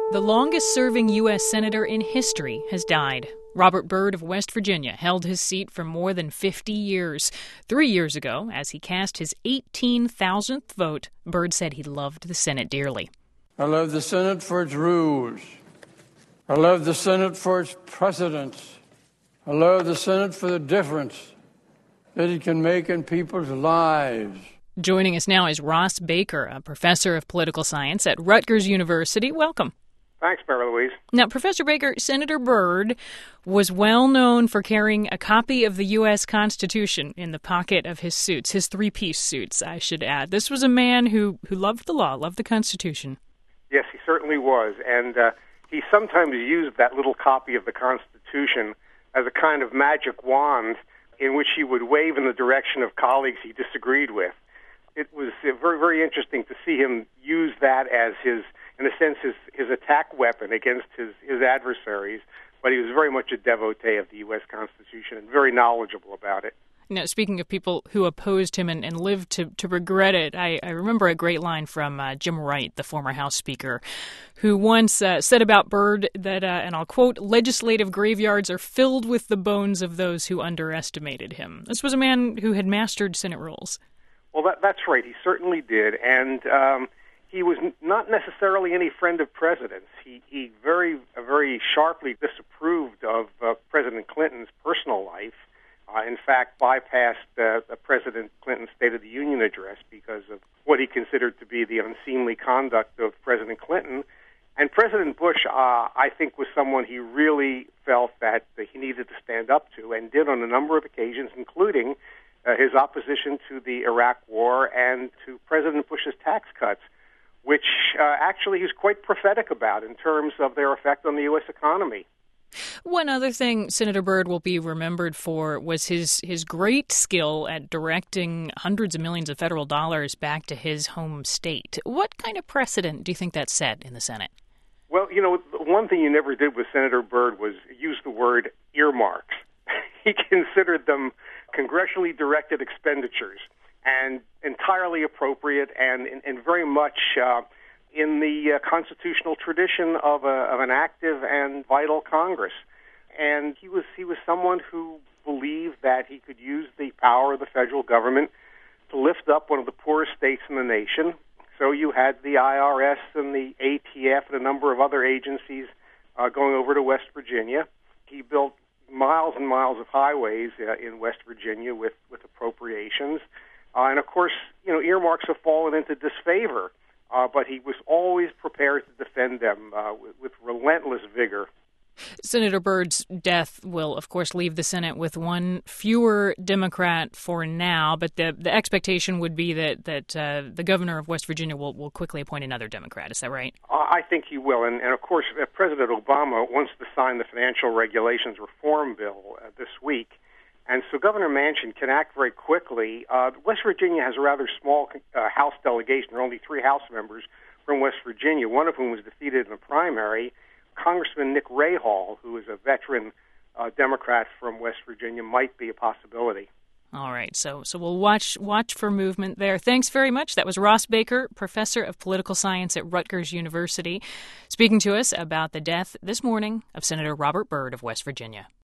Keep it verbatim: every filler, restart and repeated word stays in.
The longest-serving U S senator in history has died. Robert Byrd of West Virginia held his seat for more than fifty years. Three years ago, as he cast his eighteen thousandth vote, Byrd said he loved the Senate dearly. I love the Senate for its rules. I love the Senate for its precedents. I love the Senate for the difference that it can make in people's lives. Joining us now is Ross Baker, a professor of political science at Rutgers University. Welcome. Thanks, Mary Louise. Now, Professor Baker, Senator Byrd was well known for carrying a copy of the U S Constitution in the pocket of his suits, his three-piece suits, I should add. This was a man who, who loved the law, loved the Constitution. Yes, he certainly was, and uh, he sometimes used that little copy of the Constitution as a kind of magic wand in which he would wave in the direction of colleagues he disagreed with. It was uh, very, very interesting to see him use that as his, in a sense, his, his attack weapon against his, his adversaries, but he was very much a devotee of the U S Constitution and very knowledgeable about it. Now, speaking of people who opposed him and, and lived to, to regret it, I, I remember a great line from uh, Jim Wright, the former House Speaker, who once uh, said about Byrd that, uh, and I'll quote, "legislative graveyards are filled with the bones of those who underestimated him." This was a man who had mastered Senate rules. Well, that, that's right. He certainly did, and um, he was n- not necessarily any friend of presidents. He, he very, uh, very sharply disapproved of uh, President Clinton's personal life. Uh, in fact, bypassed uh, President Clinton's State of the Union address because of what he considered to be the unseemly conduct of President Clinton. And President Bush, uh, I think, was someone he really felt that uh, he needed to stand up to, and did on a number of occasions, including uh, his opposition to the Iraq War and to President Bush's tax cuts, which uh, actually he's quite prophetic about in terms of their effect on the U S economy. One other thing Senator Byrd will be remembered for was his, his great skill at directing hundreds of millions of federal dollars back to his home state. What kind of precedent do you think that set in the Senate? Well, you know, one thing you never did with Senator Byrd was use the word earmarks. He considered them congressionally directed expenditures and entirely appropriate and, and, and very much uh, in the uh, constitutional tradition of, a, of an active and vital Congress. And he was he was someone who believed that he could use the power of the federal government to lift up one of the poorest states in the nation. So you had the I R S and the A T F and a number of other agencies uh, going over to West Virginia. He built miles and miles of highways uh, in West Virginia with, with appropriations. Uh, and, of course, you know, earmarks have fallen into disfavor. Uh, but he was always prepared to defend them uh, with, with relentless vigor. Senator Byrd's death will, of course, leave the Senate with one fewer Democrat for now, but the the expectation would be that, that uh, the governor of West Virginia will, will quickly appoint another Democrat. Is that right? Uh, I think he will. And, and of course, uh, President Obama wants to sign the Financial Regulations Reform Bill uh, this week. And so Governor Manchin can act very quickly. Uh, West Virginia has a rather small uh, House delegation. There are only three House members from West Virginia, one of whom was defeated in the primary. Congressman Nick Rahall, who is a veteran uh, Democrat from West Virginia, might be a possibility. All right, so so we'll watch watch for movement there. Thanks very much. That was Ross Baker, professor of political science at Rutgers University, speaking to us about the death this morning of Senator Robert Byrd of West Virginia.